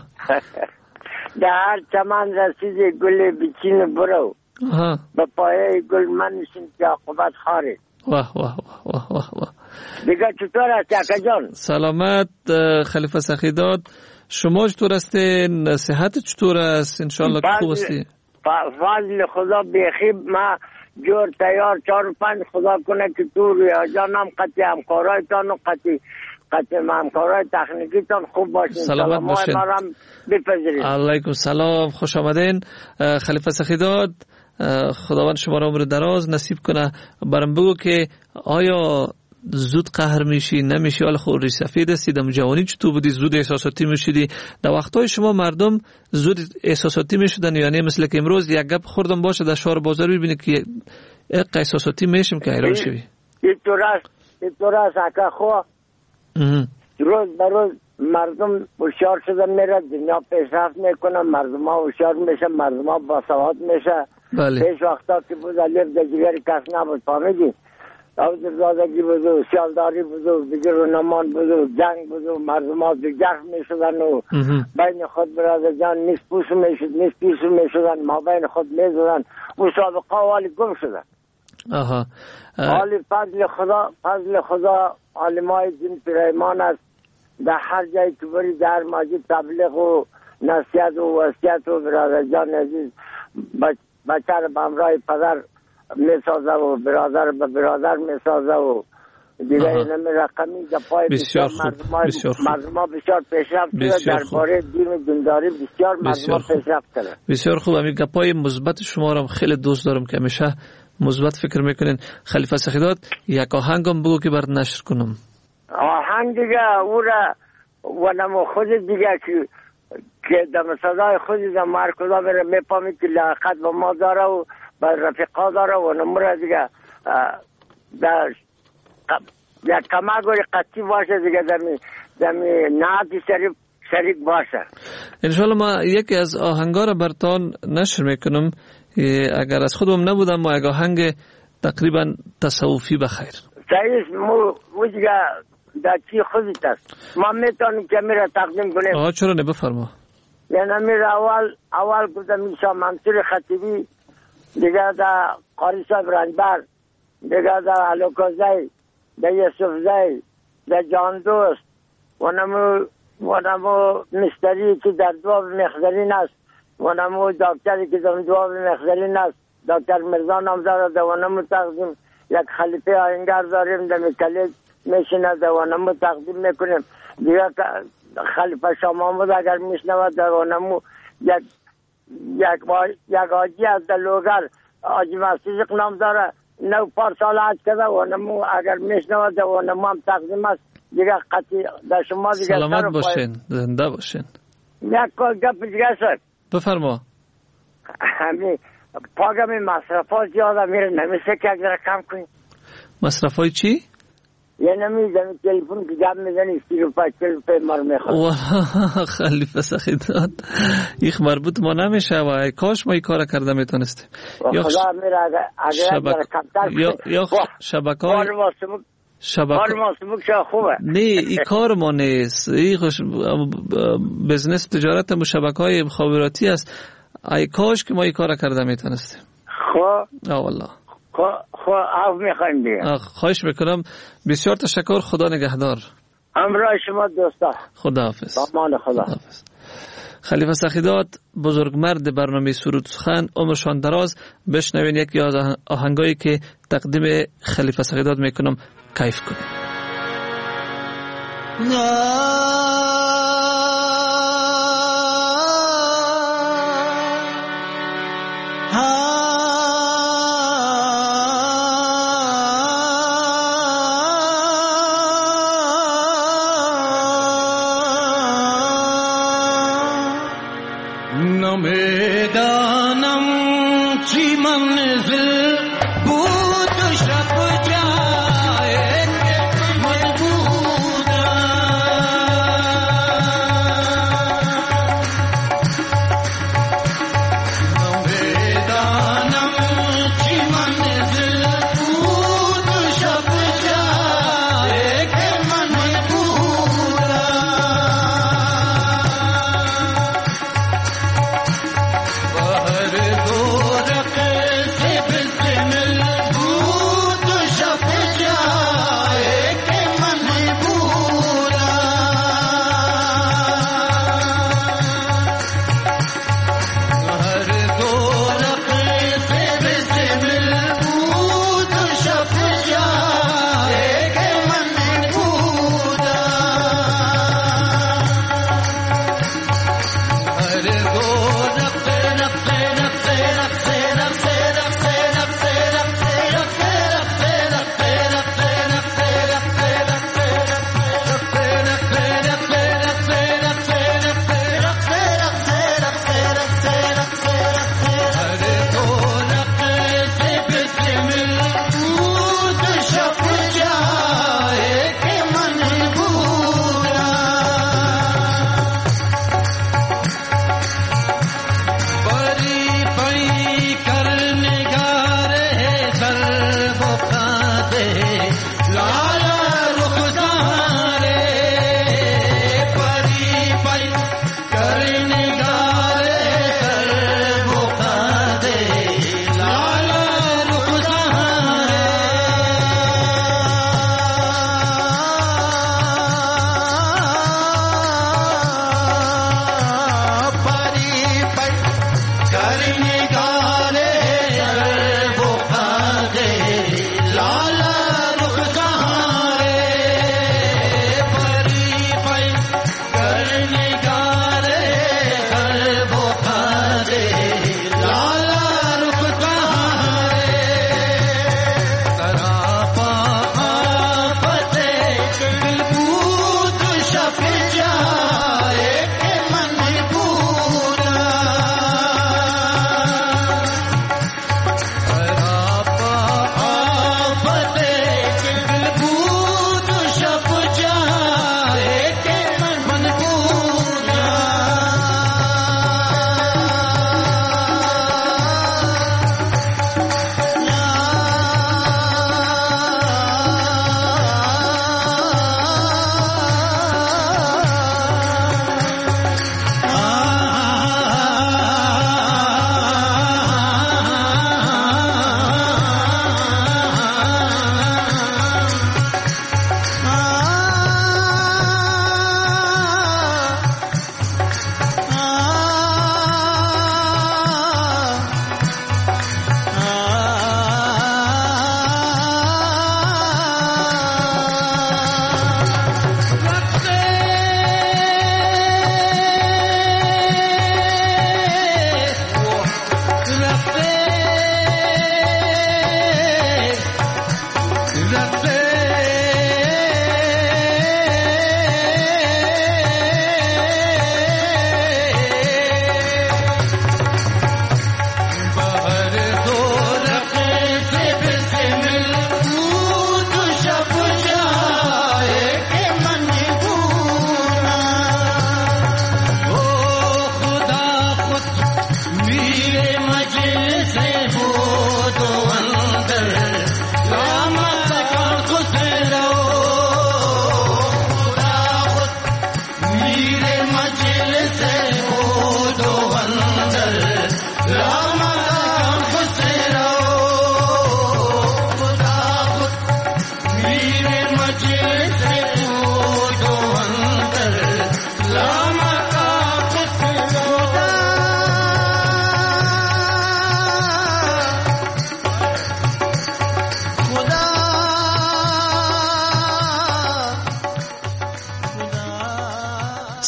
در چمن رسید گل بچین برو، به پایه گل من نشین که عاقبت خاره. واه واه واه واه واه. دیگه چطور است اکا جان؟ سلامت خلیفه سخیداد. شما چطور هستین؟ صحت چطور است؟ انشالله که خوب هستی. فضل خدا بیخی ما جور تیار 4-5 خدا کنه که تو رویا جانم قطعی همکارایتان و قطعی همکارای تکنیکیتان خوب باشین. سلامت باشین. بپذیرید. علیکم سلام، خوش آمدین. خلیفه سخیداد خداوند شما را عمر دراز نصیب کنه. برام بگو که آیا زود قهر میشی نمیشی؟ حال خود سفید هستی، دم جوانی چطور بودی؟ زود احساساتی میشدی؟ در وقتای شما مردم زود احساساتی میشدن یعنی مثل که امروز یک گپ خوردم باشه در شهر بازار ببینی که یک احساساتی میشیم که حیران شوی. اینطور است اکا خو روز به روز مردم هوشیار شدن میره، دنیا پیشرفت میکنه، مردم ها هوشیار میشه، مردم ها باسواد میشه. پیش وقتا که بود الف دجگر کس نبود، فهمیدی؟ آزادگی بود و سیالداری بود و دیگه رونمان بود و جنگ بود و مردم ها دیگر میشدن و بین خود برادر جان نیست پیسو میشدن، ما بین خود میزدن، مسابقه والی گم شدن. حالی فضل خدا علمای دین پیرایمان است. در هر جایی که بری در مسجد تبلیغ و نصیحت و وصیت و برادر جان عزیز بچه رو به همراه پدر میسازه و برادر به برادر میسازه و دیگه اینمی رقمی گپای بسیار مردم ها بسیار پیشرفت شده درباره دین دینداری. بسیار مردم ها پیشرفت کرده. بسیار خوب. همین گپای مثبت شما رو خیلی دوست دارم که همیشه مثبت فکر میکنین. خلیفه سخیداد یک آهنگم بگو که بر نشر کنم. آهنگ دیگه او را ونمو خود دیگه که دم صدای خودی در مرکزا بره میپامی که لاقت با ما داره و با رفیقا داره و نموره دیگه در یک کمگوی قطعی باشه دیگه دمی نعتی شریک باشه. انشالله ما یکی از آهنگا را برتان نشر میکنم. اگر از خودم نبودم ما یک آهنگ تقریبا تصوفی بخیر. سعیس مو دیگه در چی خودت است. ما میتونیم که میره تقدیم کنیم. چرا نبفرما. یعنی میره اول گفتم میشه منصور خطیبی، دیگه در قاری صاحب رنجبر، دیگه در علوکوزی، در یوسف زی، در جان دوست ونمو مستری که در دواب مخزرین است، ونمو دکتری که در دواب مخزرین است، دکتر مرزا نام داره. در ونمو تقدیم یک خلیفه آهنگر داریم در مکلیج میشینه، در ونمو تقدیم میکنیم. دیگه خلیفه شاه محمود اگر میشنود در ونمو یک آجی از در لوگر آجی مسیق نام داره 9 سال حج کرده ونمو اگر میشنود در ونمو هم تقدیم است. دیگه قطعی در شما دیگه سلامت باشین، زنده باشین. یک گپ دیگه شد بفرما. همین پاگم مصرفات زیاده میره، نمیشه که اگر کم کنی. مصرفای چی؟ یه نمیدونم تلفن که گپ میزنی 35 روپیه مار میخواد. خلیفه سخیداد ایخ مربوط ما نمیشه و کاش ما این کار کرده میتونستیم. خدا میره اگر کمتر یا شبکه‌های حال ما خوبه. نه این کار ما نیست، این بزنس تجارت مشابه‌های مخابراتی است. ای کاش که ما این کار کرده میتونستیم. والله عفو میخوایم دیگه. خواهش میکنم. بسیار تشکر. خدا نگهدار. همراه شما دوستا. خداحافظ. امان خدا. خلیفه سخیدات بزرگمرد برنامه سرود سخن، عمرشان دراز. بشنوین یکی از آهنگایی که تقدیم خلیفه سخیدات میکنم، کیف کنیم. से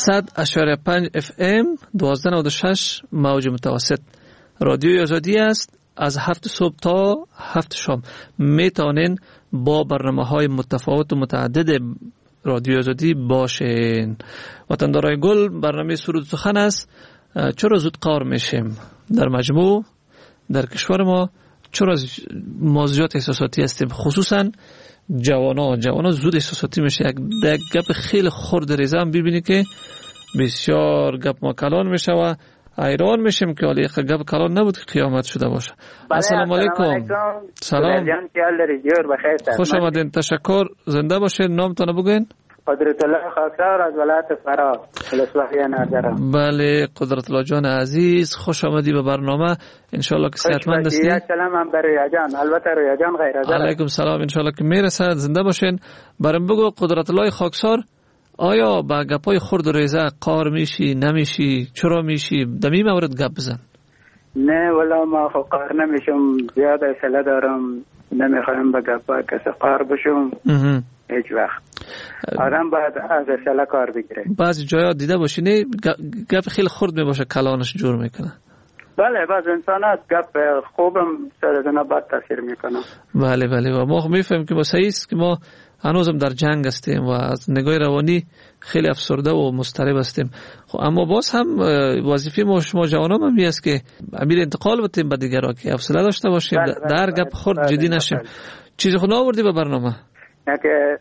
100.5 FM 1296 موج متوسط رادیوی آزادی است. از 7 صبح تا 7 شام می توانین با برنامه‌های متفاوت و متعدد رادیو آزادی باشین. وطندارای گل، برنامه سرود و سخن است. چرا زود قار میشیم در مجموع در کشور ما؟ چرا ما زیاد احساساتی هستیم؟ خصوصا جوانا زود احساساتی میشه. یک گپ خیلی خرد ریزه هم ببینی که بسیار گپ ما کلان میشه و ایران میشیم که حالی گپ کلان نبود که قیامت شده باشه. السلام علیکم. سلام. خوش آمدین. تشکر. زنده باشین. نامتون بگین. قدرت الله خاکسار از ولایت فرا ولسواحی نظرم. بله قدرت الله جان عزیز، خوش آمدی به برنامه. انشالله که صحتمند هستی. سلام هم برای یاجان، البته روی یاجان غیر از علیکم سلام. انشالله که میرسد. زنده باشین. برام بگو قدرت الله خاکسار، آیا با گپای خرد و ریزه قار میشی نمیشی؟ چرا میشی؟ دمی مورد گپ بزن. نه والا ما خو قار نمیشم، زیاد حوصله دارم، نمیخوایم با گپا کسی قار بشم. هیچ وقت آدم باید از حوصله کار بگیره. بعضی جایا دیده باشی نه گپ خیلی خرد میباشه کلانش جور میکنه. بله بعض انسانات گپ خوبم سرزنه بد تاثیر میکنه. بله و ما میفهمیم که ما صحیح است که ما هنوزم در جنگ هستیم و از نگاه روانی خیلی افسرده و مضطرب هستیم. اما باز هم وظیفه ما شما جوانان هم است که امیر انتقال بدیم به دیگرها که حوصله داشته باشیم، در گپ خرد جدی نشیم. چیزی خود آوردی به برنامه؟ که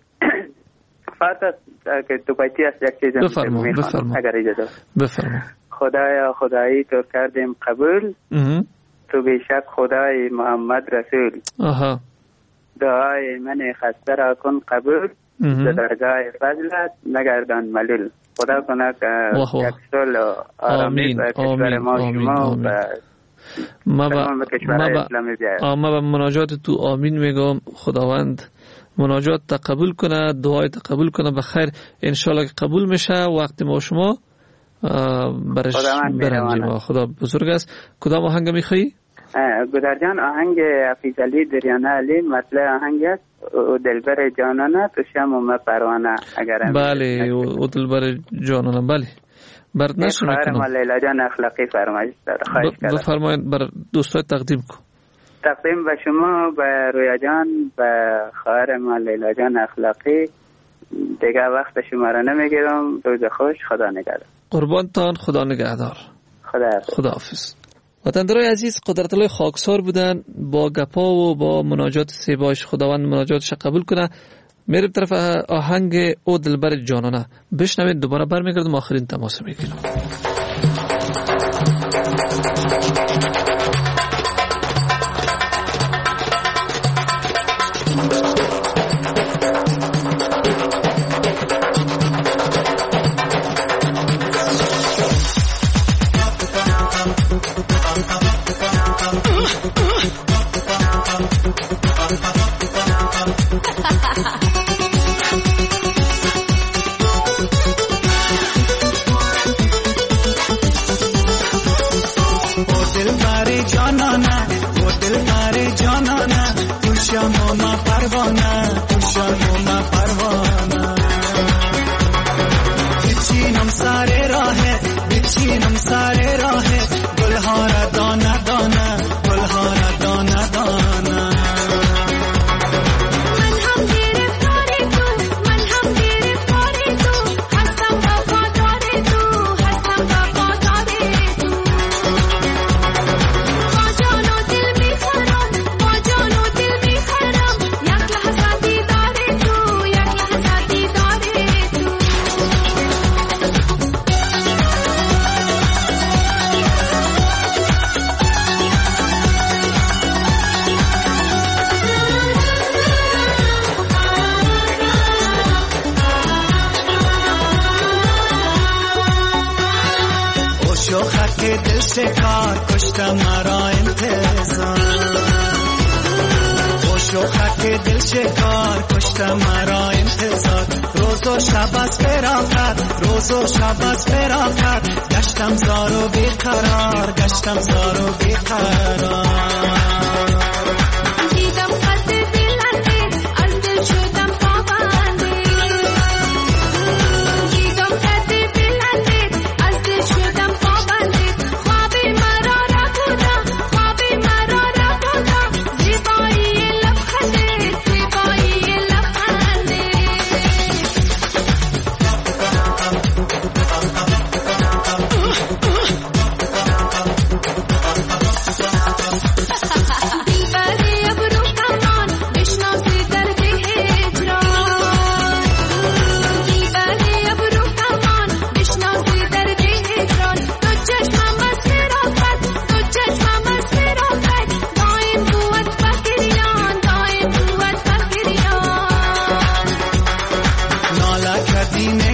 فقط که تو بایتی است یک چیز بفرما اگر اجازه بفرما. خدایا خدایی تو کردیم قبول، تو بیشک خدای محمد رسول. آها. دعای من خسته را کن قبول، در درگاه فضلت نگردان ملول. خدا کنه که یک سال آرامی به کشور ما شما و کشور اسلامی بیاید. ما به مناجات تو آمین میگم. خداوند مناجات تقبل کنه، دعای تقبل کنه. بخیر انشالله که قبول میشه. وقت ما شما برش برنجیم. خدا بزرگ است. کدام آهنگ میخوایی؟ گدرجان آهنگ حفیظ علی دریانه علی مثل آهنگ است. او دلبر جانانه تو شم و ما پروانه. بله او دلبر جانانه. بله برد نشون میکنم. خواهر ما لیلا جان اخلاقی فرمایش داره. خواهش کردم بفرمایید بر دوستای تقدیم کن. تقدیم به شما، به رویا جان، به خواهر ما لیلا جان اخلاقی. دیگه وقت شما را نمیگیرم. روز خوش. خدا نگهدار. قربانتان. خدا نگهدار. خدا حافظ. وطندارای عزیز، قدرت الله خاکسار بودن. با گپا و با مناجات سیباش خداوند مناجاتش قبول کنه. میریم طرف آهنگ او دلبر جانانه. بشنوید. دوباره برمیگردم آخرین تماس میگیرم.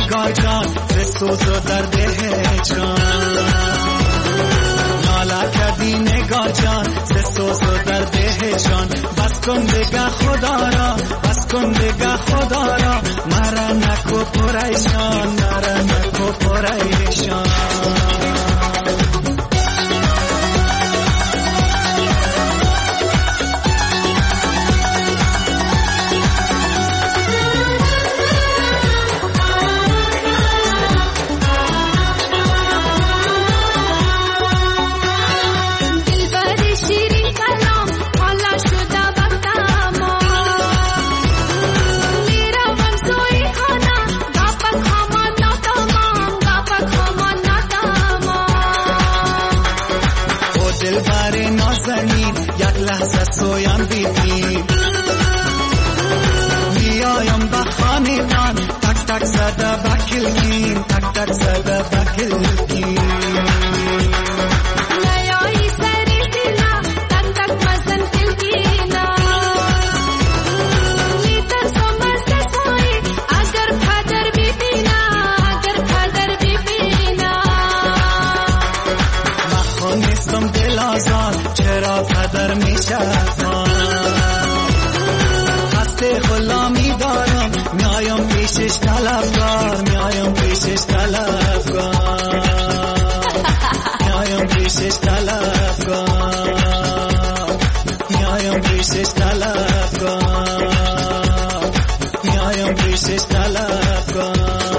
نگاه جان ز سوز و درد هجران ناله کردی نگاه جان ز سوز و درد هجران بس کن بگه خدا را بس کن بگه خدا را مرا نکو پریشان مرا نکو پریشان سویان بیدیم میایم به خانیدان تک تک زده بکلگیم تک تک زده بکلگیم نیایی سری دینا تک تک مزن کلگینا لیتر سومرز سوی اگر پدر بیبینا اگر پدر بیبینا مخون نیستم دل آزاد چرا پدر میشه غلامی دارم میایم پیشش طلبکار میایم پیشش طلبکار میایم پیشش طلبکار میایم پیشش طلبکار میایم پیشش طلبکار.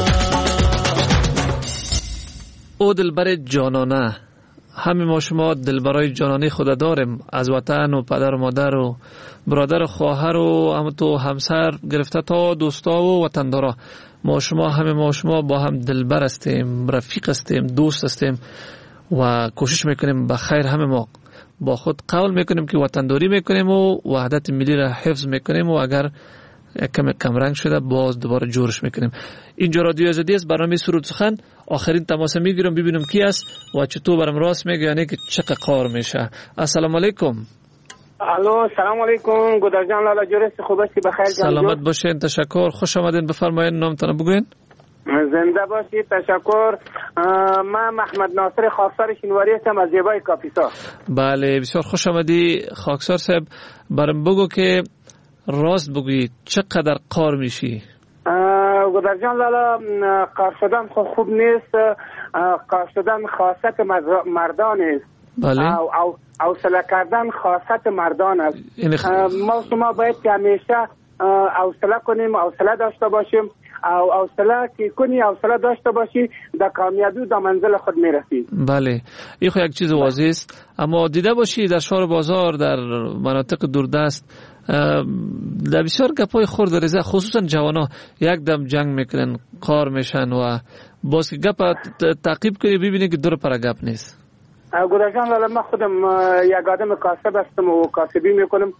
او دلبر جانانه، همه ما شما دلبرای جانانه خود داریم، از وطن و پدر و مادر و برادر و خواهر و همونطور همسر گرفته تا دوستا و وطندارا. ما شما با هم دلبر هستیم، رفیق هستیم، دوست هستیم و کوشش میکنیم به خیر. همه ما با خود قول میکنیم که وطنداری میکنیم و وحدت ملی را حفظ میکنیم و اگر کم رنگ شده باز دوباره جورش میکنیم. اینجا رادیو آزادی است، برنامه سرود سخن. آخرین تماس میگیرم ببینم کی است و چطور برام راست میگه، یعنی که چقدر قار میشه. السلام علیکم. الو سلام علیکم. گودر جان لالا جورست، خوب هستی؟ بخیر جان؟ سلامت باشین، تشکر. خوش آمدین. بفرمایید نامتون بگوین. زنده باشید. تشکر. من محمد ناصر خاکسار شینواری هستم از زیبای کاپیسا. بله بسیار خوش آمدی خاکسار صاحب. برام بگو که راست بگویی چقدر قار میشی؟ گودر جان لالا، قار شدن خوب نیست. قار شدن خاصت مردان است. بله. حوصله کردن خاصت مردان است. ما شما باید که همیشه حوصله کنیم، حوصله داشته باشیم. او حوصله که کنی، حوصله داشته باشی، در کامیابی در منزل خود میرسی. بله این خو یک چیز واضح است، اما دیده باشی در شهر بازار، در مناطق دوردست، در بسیار گپای خرد ریزه، خصوصا جوانا یک دم جنگ میکنن، قار میشن و باز که گپ تعقیب کنی ببینی که دور پر گپ نیست. گودر جان لالا، من خودم یک آدم کاسب هستم و کاسبی میکنم.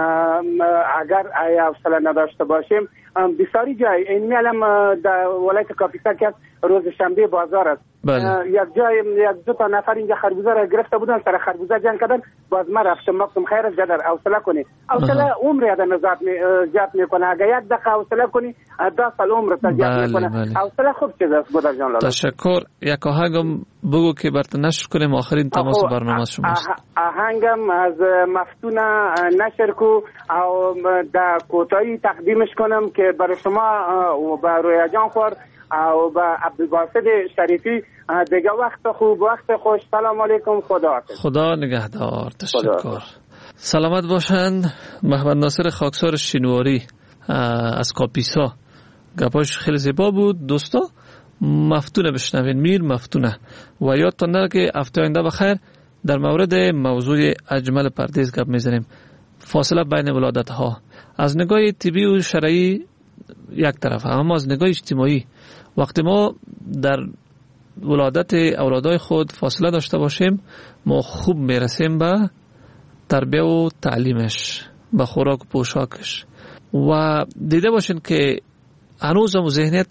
اگر حوصله نداشته باشیم بسیاری جای این میالم در ولایت کاپیسا که روز شنبه بازار است. یک جای یک دو تا نفر اینجا خربوزه را گرفته بودن، سر خربوزه جنگ کردن. باز من رفتم گفتم خیر است جدر حوصله کنی، حوصله عمر آدم زیاد میکنه. اگر یک دقیقه حوصله کنی 10 سال عمر تا زیاد میکنه. حوصله خوب چیز است گودر جان لالا. تشکر. یک آهنگم بگو که برات نشر کنیم، آخرین تماس برنامه شماست. آهنگم از مفتونه نشر کو او در کوتاهی تقدیمش کنم که برای شما و برای رویا جان خور او با عبدالباسط شریفی. دیگه وقت خوب، وقت خوش. سلام علیکم. خدا نگهدار. تشکر. سلامت باشند. محمد ناصر خاکسار شینواری از کاپیسا. گپاش خیلی زیبا بود دوستا. مفتونه بشنوین، میر مفتونه. و یادتان نره که هفته آینده بخیر در مورد موضوع اجمل پردیس گپ میزنیم. فاصله بین ولادت ها از نگاه طبی و شرعی یک طرف، اما از نگاه اجتماعی وقتی ما در ولادت اولادای خود فاصله داشته باشیم، ما خوب میرسیم به تربیه و تعلیمش، به خوراک و پوشاکش. و دیده باشین که هنوزم ذهنیت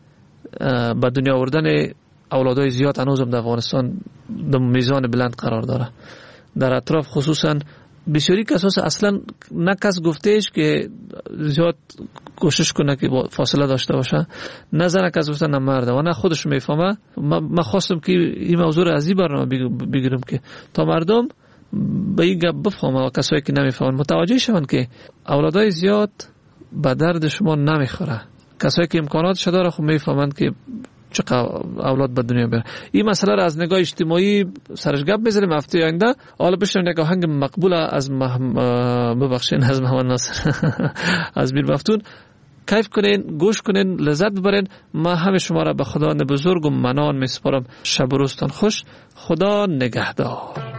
به دنیا آوردن اولادای زیاد هنوزم در افغانستان در میزان بلند قرار داره. در اطراف خصوصا بسیاری کساس اصلا نه کس گفتهش که زیاد کوشش کنه که فاصله داشته باشه، نه زن کس گفته نه مرد و نه خودش میفهمه. من خواستم که این موضوع را از این برنامه بگیرم که تا مردم به این گپ بفهمه و کسایی که نمیفهمن متوجه شون که اولادای زیاد به درد شما نمیخوره. کسایی که امکاناتش داره خب میفهمند که چقدر اولاد به دنیا بیاره. این مسئله را از نگاه اجتماعی سرش گپ بزنیم هفته آینده. حالا بشنویم یک آهنگ مقبول از ببخشید از محمد ناصر از میر مفتون. کیف کنین، گوش کنین، لذت ببرین. ما همه شما را به خدا بزرگ و منان میسپارم. شب و روزتان خوش. خدا نگهدار.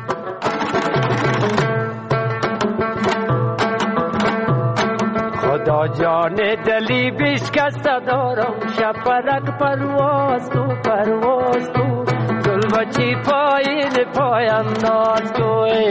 خدا جان دلی بشکسته دارم، شپرک پرواز تو پرواز تو، گل بچی پایین پاینداز تو.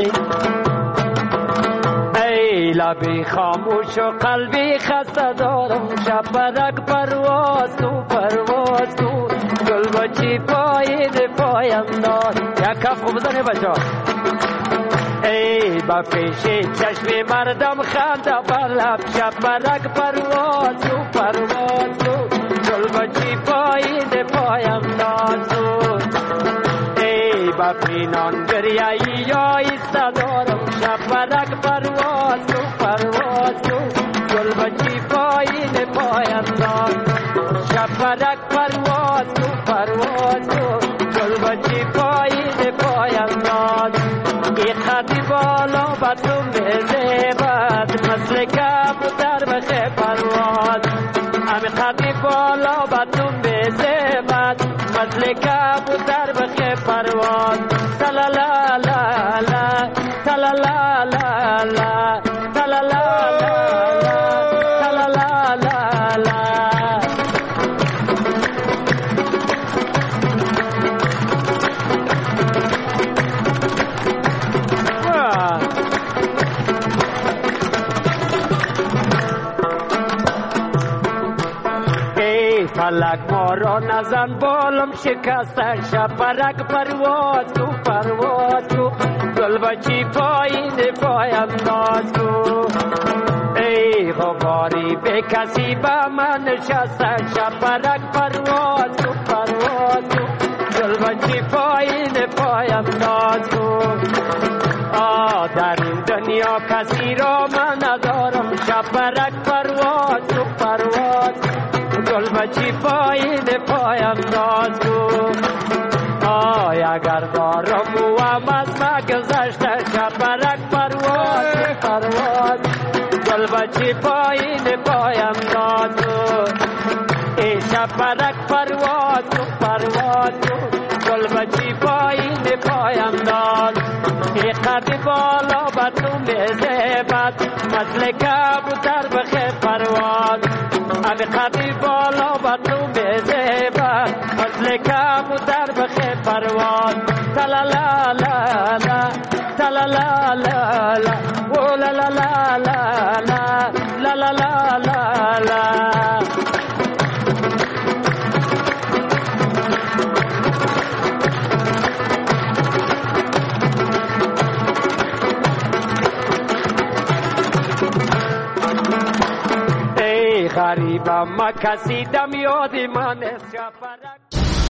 ای لبی خاموش و قلبی خسته دارم، شپرک پرواز تو پرواز تو، گل بچی پایین پاینداز. یک کف خوب بزنه بچه ها. ای با پیش چشم مردم خنده بر لب، شپرک پرواز تو پرواز تو، گل بچی پایین پاینداز تو. ای با پینان دریایی یا ایسته دارم، شپرک پرواز تو پرواز تو، گل بچی پایین پاینداز. شپرک پرواز تو پرواز تو، گل بچی پایین پاینداز. ای خطی بالا با تو میزیبد، مثل کبوتر بشه پرواز. امی خطی بالا با تو میزیبد، مثل کبوتر بشه پرواز. تلالا لا لا تلالا لا لا تلالا لا لا تلالا لا لا. فلک ما را نزن بالم شکسته، شپرک پرواز تو پرواز تو، گل بچی پایین پاینداز تو. ای غباری به کسی به من نشسته، شپرک پرواز تو پرواز تو، گل بچی پایین پاینداز تو. در این دنیا کسی را من ندارم، شپرک پرواز تو پرواز، گل بچی پایین پاینداز تو. اگر دارم و هم از ما گذشته، شپرک پرواز تو پرواز، گل بچی پایین پاینداز تو. ای شپرک پرواز تو پرواز تو، گل بچی پایین پاینداز. ای قدی بالا با تو میزیبد، مثل کبوتر بخه پرواز. امی قدی بالا با تو میزیبد، مثل کبوتر بخه پرواز. تلالا لا لا تلالا لا لا او لا لا لا لا لا لا لا لا لا. غریبم کسی دم یادی من است.